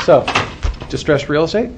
So, distressed real estate.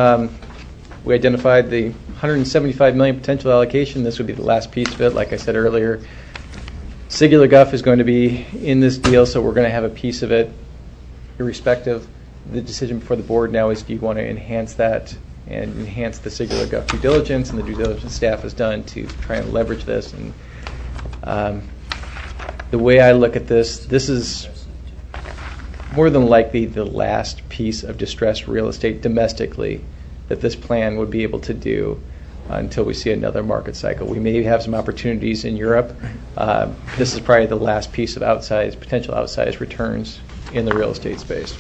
We identified the $175 million potential allocation. This would be the last piece of it. Like I said earlier, Singular Guff is going to be in this deal, so we're going to have a piece of it irrespective. The decision before the board now is, do you want to enhance that and enhance the Singular Guff due diligence, and the due diligence staff has done to try and leverage this. And the way I look at this is more than likely the last piece of distressed real estate domestically that this plan would be able to do until we see another market cycle. We may have some opportunities in Europe. This is probably the last piece of potential outsized returns in the real estate space.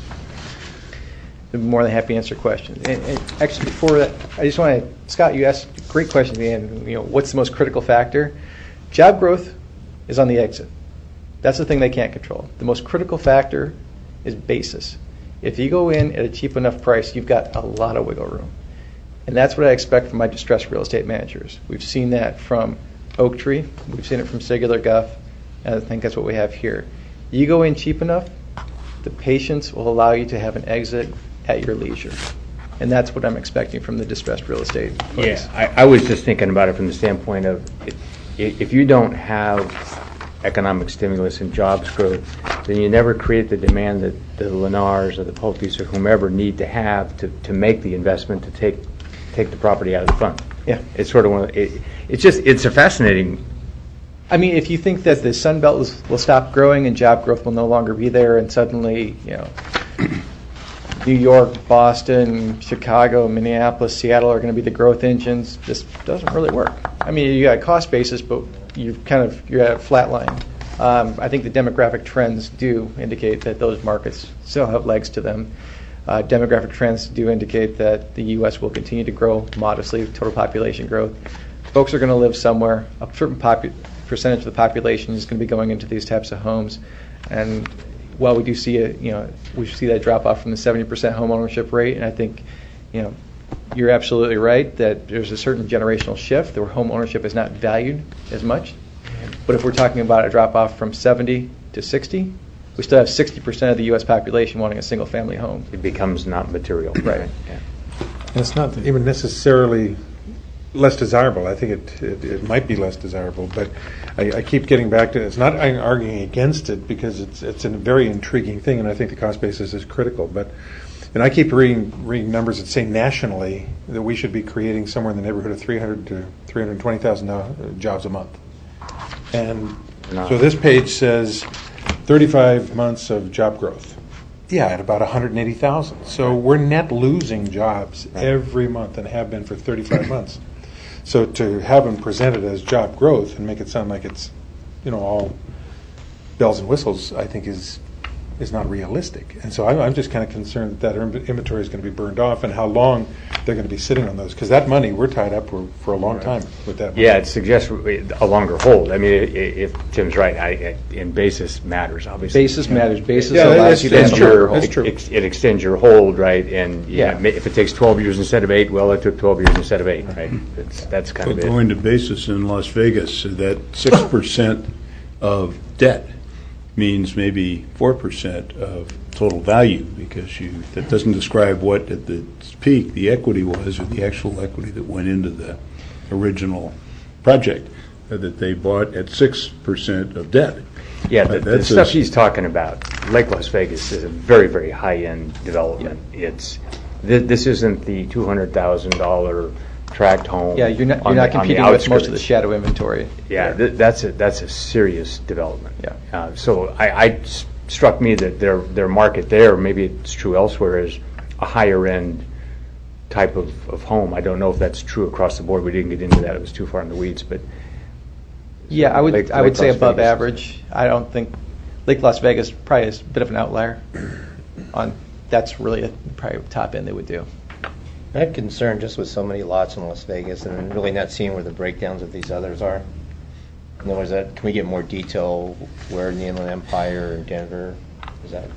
I'm more than happy to answer questions. And actually, before that, I just want to, Scott, you asked a great question at the end. What's the most critical factor? Job growth is on the exit. That's the thing they can't control. The most critical factor is basis. If you go in at a cheap enough price, you've got a lot of wiggle room. And that's what I expect from my distressed real estate managers. We've seen that from Oaktree. We've seen it from Singular Guff. And I think that's what we have here. You go in cheap enough, the patience will allow you to have an exit at your leisure. And that's what I'm expecting from the distressed real estate place. Yeah, I was just thinking about it from the standpoint of if you don't have economic stimulus and jobs growth, then you never create the demand that the Lennars or the Pulte's or whomever need to have to make the investment to take the property out of the fund. Yeah, it's sort of it's a fascinating. I mean, if you think that the Sun Belt will stop growing and job growth will no longer be there, and suddenly, New York, Boston, Chicago, Minneapolis, Seattle are going to be the growth engines, this doesn't really work. I mean, you got a cost basis, but you're at a flat line. I think the demographic trends do indicate that those markets still have legs to them. Demographic trends do indicate that the U.S. will continue to grow modestly, total population growth. Folks are going to live somewhere. A certain percentage of the population is going to be going into these types of homes. And while we do see we see that drop off from the 70% home ownership rate, and I think, you're absolutely right that there's a certain generational shift where home ownership is not valued as much. But if we're talking about a drop off from 70 to 60, we still have 60% of the U.S. population wanting a single family home. It becomes not material. Right. Yeah. And it's not even necessarily less desirable. I think it might be less desirable, but I keep getting back to it. It's not arguing against it because it's a very intriguing thing, and I think the cost basis is critical. And I keep reading numbers that say nationally that we should be creating somewhere in the neighborhood of 300 to 320,000 jobs a month. And so this page says 35 months of job growth. Yeah, at about 180,000. So we're net losing jobs every month and have been for 35 months. So to have them presented as job growth and make it sound like it's, all bells and whistles, I think is not realistic. And so I'm just kind of concerned that inventory is going to be burned off and how long they're going to be sitting on those. Because that money, we're tied up for a long time with that money. Yeah, it suggests a longer hold. I mean, if Tim's right, and basis matters, obviously. Basis matters. Basis allows you to extends your That's true. It extends your hold, right? And if it takes 12 years instead of 8, well, it took 12 years instead of 8, right? That's kind of it. Going to basis in Las Vegas, that 6% of debt means maybe 4% of total value, because that doesn't describe what at the peak the equity was, or the actual equity that went into the original project that they bought at 6% of debt. Yeah, the stuff he's talking about, Lake Las Vegas, is a very, very high-end development. Yeah. This isn't the $200,000 tract home. Yeah, you're not competing with most of the shadow inventory. Yeah, that's a serious development. Yeah. So I struck me that their market there, maybe it's true elsewhere, is a higher end type of home. I don't know if that's true across the board. We didn't get into that. It was too far in the weeds, but yeah, I would say above average. I don't think Lake Las Vegas probably is a bit of an outlier. That's really probably top end they would do. I have concern just with so many lots in Las Vegas and really not seeing where the breakdowns of these others are. In other words, can we get more detail where in the Inland Empire or Denver is that?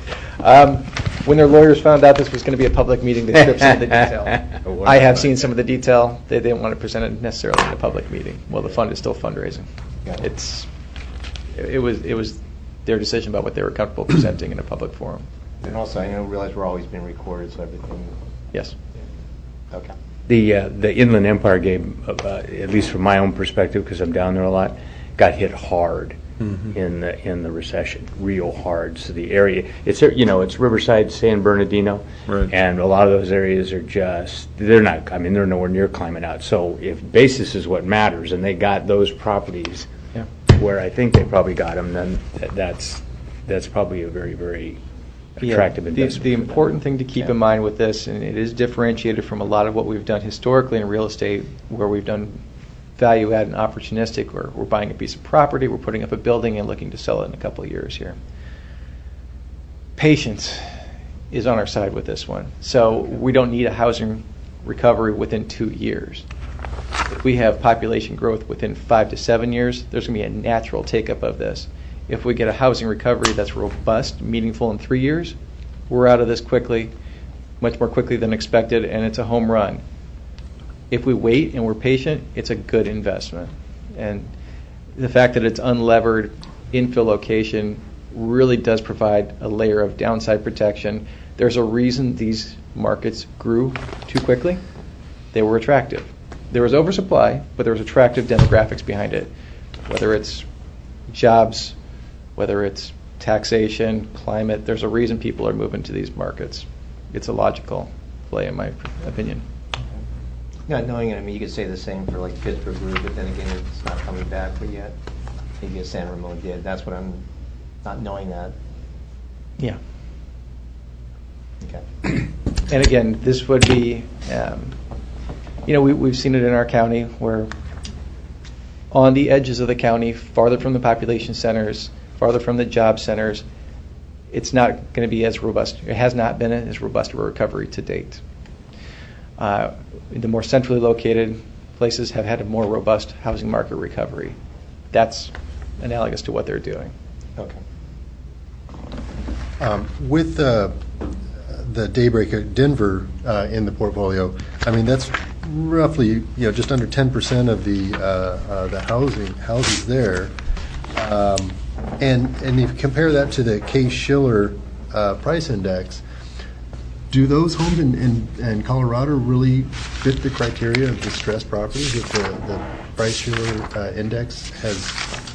When their lawyers found out this was going to be a public meeting, they stripped some of the detail. I have seen some of the detail. They didn't want to present it necessarily in a public meeting. Well, the fund is still fundraising. It was their decision about what they were comfortable presenting in a public forum. And also, I realize we're always being recorded, so everything, Yes. okay. The Inland Empire game, at least from my own perspective, because I'm down there a lot, got hit hard in the recession, real hard. So the area, it's Riverside, San Bernardino, Right. and a lot of those areas are they're nowhere near climbing out. So if basis is what matters, and they got those properties Yeah. where I think they probably got them, then that's probably a very, very attractive investment. The for them. important thing to keep in mind with this, and it is differentiated from a lot of what we've done historically in real estate, where we've done value add and opportunistic, where we're buying a piece of property, we're putting up a building and looking to sell it in a couple of years here. Patience is on our side with this one. So we don't need a housing recovery within 2 years. If we have population growth within 5 to 7 years, there's going to be a natural take-up of this. If we get a housing recovery that's robust, meaningful in 3 years, we're out of this quickly, much more quickly than expected, and it's a home run. If we wait and we're patient, it's a good investment. And the fact that it's unlevered infill location really does provide a layer of downside protection. There's a reason these markets grew too quickly. They were attractive. There was oversupply, but there was attractive demographics behind it, whether it's jobs, whether it's taxation, climate. There's a reason people are moving to these markets. It's a logical play, in my opinion. Not knowing it, you could say the same for like Pittsburgh Blue, but then again, it's not coming back for yet. Maybe a San Ramon did. That's what I'm not knowing that. Yeah. Okay. And again, this would be, we've seen it in our county where on the edges of the county, farther from the population centers, farther from the job centers, it's not going to be as robust. It has not been as robust a recovery to date. The more centrally located places have had a more robust housing market recovery. That's analogous to what they're doing. Okay. With the Daybreak at Denver in the portfolio, that's roughly just under 10% of the houses there, and if you compare that to the Case-Shiller price index, do those homes in Colorado really fit the criteria of distressed properties that the Price-Shiller index has?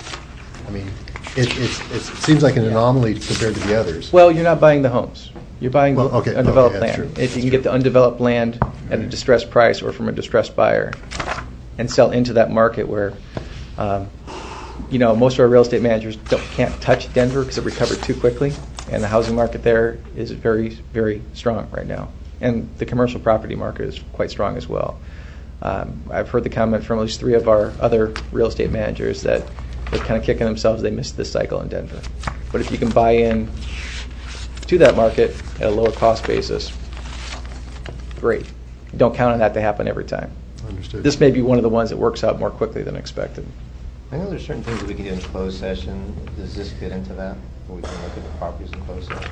It seems like an anomaly compared to the others. Well, you're not buying the homes. You're buying undeveloped that's land. true. If you can get the undeveloped land at a distressed price or from a distressed buyer and sell into that market where, most of our real estate managers can't touch Denver because it recovered too quickly, and the housing market there is very, very strong right now. And the commercial property market is quite strong as well. I've heard the comment from at least 3 of our other real estate managers that they're kind of kicking themselves they missed this cycle in Denver. But if you can buy in to that market at a lower cost basis, great. Don't count on that to happen every time. Understood. This may be one of the ones that works out more quickly than expected. I know there's certain things that we can do in closed session. Does this fit into that? Or we can look at the properties in closed session?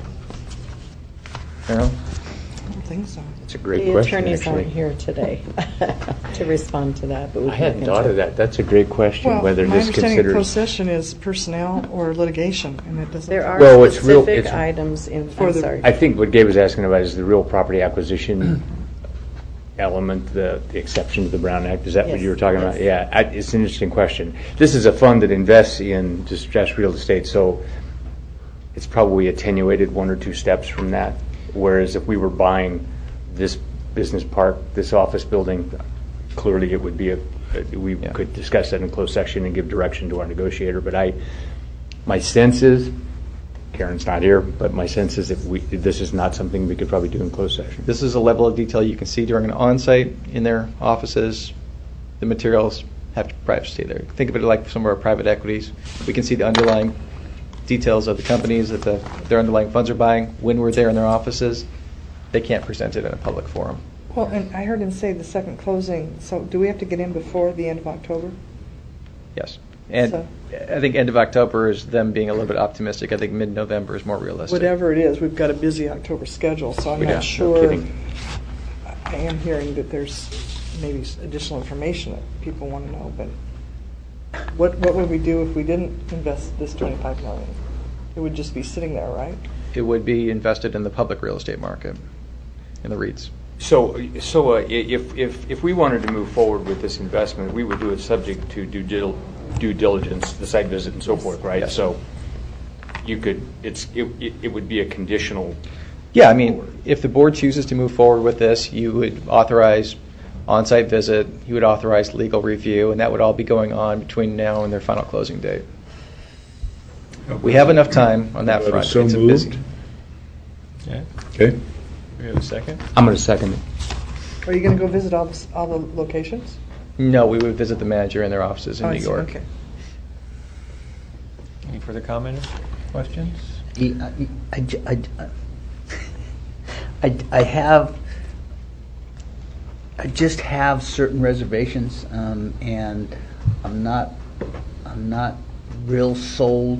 Carol? I don't think so. It's a great The question, attorneys actually. aren't here today to respond to that, but we I can hadn't look thought into of it. that. That's a great question, Well, whether my this understanding of closed considers... session is personnel or litigation, and it doesn't. There are Well, it's real- specific it's- items in, For I'm the- sorry. I think what Gabe was asking about is the real property acquisition element, the exception to the Brown Act. Is that what Yes, you were talking about? yes. Yeah, it's an interesting question. This is a fund that invests in distressed real estate, so it's probably attenuated 1 or 2 steps from that. Whereas if we were buying this business park, this office building, clearly it would be we could discuss that in closed session and give direction to our negotiator. But my sense is, Karen's not here, but my sense is if this is not something we could probably do in closed session. This is a level of detail you can see during an on-site in their offices. The materials have privacy there. Think of it like some of our private equities. We can see the underlying details of the companies that their underlying funds are buying. When we're there in their offices, they can't present it in a public forum. Well, and I heard him say the second closing, so do we have to get in before the end of October? Yes. And So- I think end of October is them being a little bit optimistic. I think mid-November is more realistic. Whatever it is, we've got a busy October schedule, so I'm Yeah, no not sure. kidding. I am hearing that there's maybe additional information that people want to know, but what would we do if we didn't invest this $25 million? It would just be sitting there, right? It would be invested in the public real estate market, in the REITs. So if we wanted to move forward with this investment, we would do it subject to due diligence, the site visit and so forth, right? Yes. So you could, it would be a conditional. Yeah, I mean, if the board chooses to move forward with this, you would authorize on-site visit, you would authorize legal review, and that would all be going on between now and their final closing date. We have enough time on that front. So It's a moved. busy. Okay. We have a second? I'm going to second it. Are you going to go visit all the locations? No, we would visit the manager in their offices in Oh, I New see, York. okay. Any further comments, questions? I just have certain reservations, and I'm not real sold,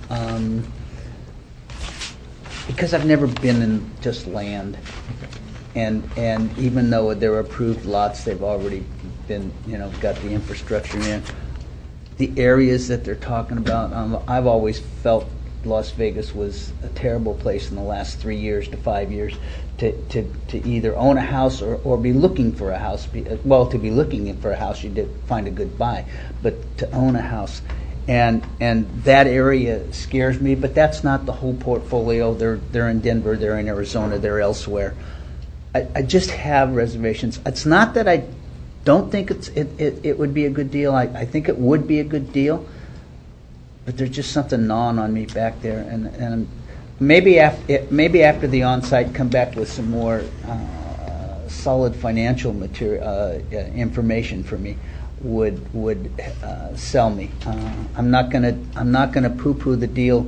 because I've never been in just land, and even though they're approved lots, they've already been, got the infrastructure in. The areas that they're talking about, I've always felt Las Vegas was a terrible place in the last 3 years to 5 years to either own a house or be looking for a house. Well, to be looking for a house, you did find a good buy, but to own a house. And that area scares me, but that's not the whole portfolio. They're in Denver, they're in Arizona, they're elsewhere. I just have reservations. It's not that I don't think it would be a good deal. I think it would be a good deal, but there's just something gnawing on me back there, and maybe after the on-site, come back with some more solid financial material information for me would sell me. I'm not gonna poo-poo the deal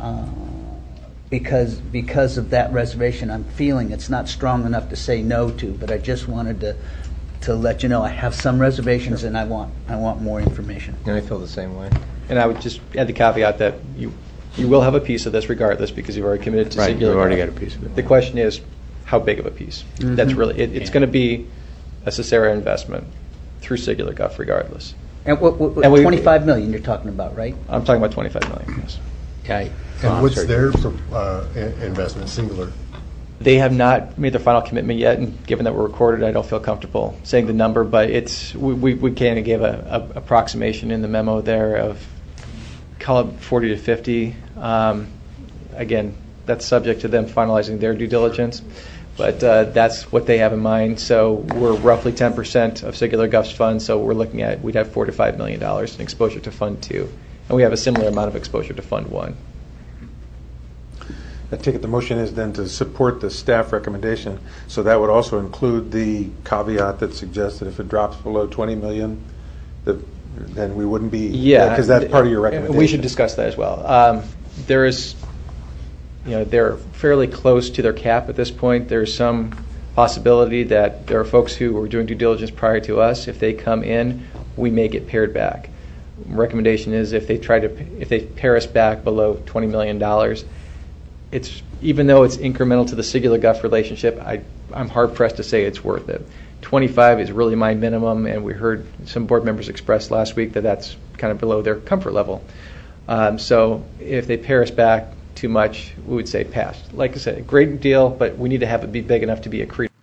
because of that reservation. I'm feeling it's not strong enough to say no to, but I just wanted to let you know I have some reservations, and I want more information. And I feel the same way. And I would just add the caveat that you will have a piece of this regardless because you've already committed to Right, singular. you've already got a piece of it. The question is, how big of a piece? That's really, it's going to be a Cicera investment through Singular Guff regardless. And what And we- 25 million you're talking about, right? I'm talking about 25 million, yes. Yeah. And what's their investment, Singular? They have not made their final commitment yet, and given that we're recorded, I don't feel comfortable saying the number, but we kind of gave a approximation in the memo there of, call it 40 to 50. Again, that's subject to them finalizing their due diligence, but that's what they have in mind. So we're roughly 10% of Singular Guff's fund, so we're looking at, we'd have $4 to $5 million in exposure to Fund 2, and we have a similar amount of exposure to Fund 1. I take it the motion is then to support the staff recommendation, so that would also include the caveat that suggests that if it drops below 20 million, then we wouldn't be, Yeah, because that's part of your recommendation. We should discuss that as well. They're fairly close to their cap at this point. There's some possibility that there are folks who were doing due diligence prior to us. If they come in, we may get pared back. Recommendation is if they pare us back below $20 million, it's, even though it's incremental to the Singular Guff relationship, I'm hard pressed to say it's worth it. 25 is really my minimum, and we heard some board members express last week that that's kind of below their comfort level. So if they pare us back too much, we would say pass. Like I said, a great deal, but we need to have it be big enough to be accretive.